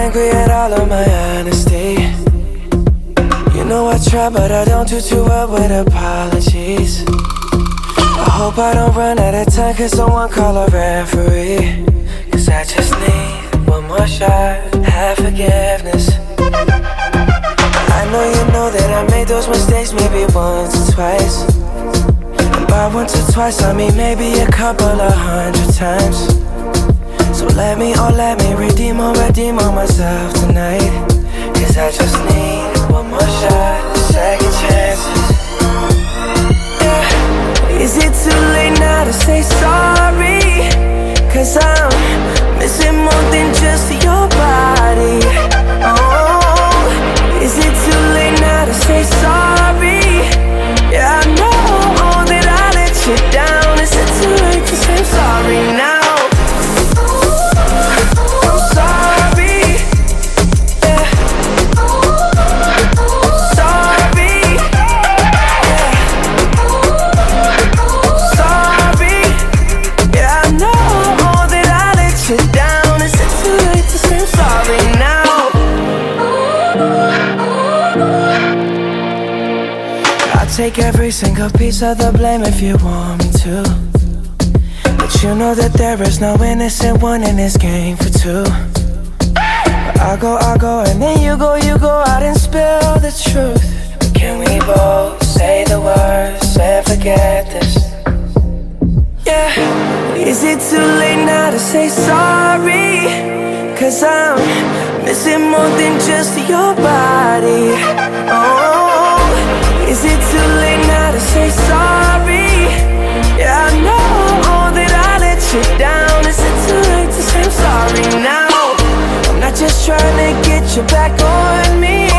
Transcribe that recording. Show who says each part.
Speaker 1: angry at all of my honesty. You know I try, but I don't do too well with apologies. I hope I don't run out of time, cause someone call a referee. Cause I just need one more shot, have forgiveness. I know you know that I made those mistakes maybe once or twice. And by once or twice I mean maybe a couple of 100 times. So let me redeem on myself tonight. Cause I just need one more shot, second chances. Yeah. Is it too late now to say sorry? Cause I'm missing more than just your body. Oh, is it too late now to say sorry? Yeah, I know that I let you down. Is it too late to say sorry now? Take every single piece of the blame if you want me to. But you know that there is no innocent one in this game for two. But I go, and then you go out and spill the truth. But can we both say the words and forget this? Yeah. Is it too late now to say sorry? Cause I'm missing more than just your body. Oh, is it too late now to say sorry? Yeah, I know that I let you down. Is it too late to say I'm sorry now? I'm not just trying to get you back on me.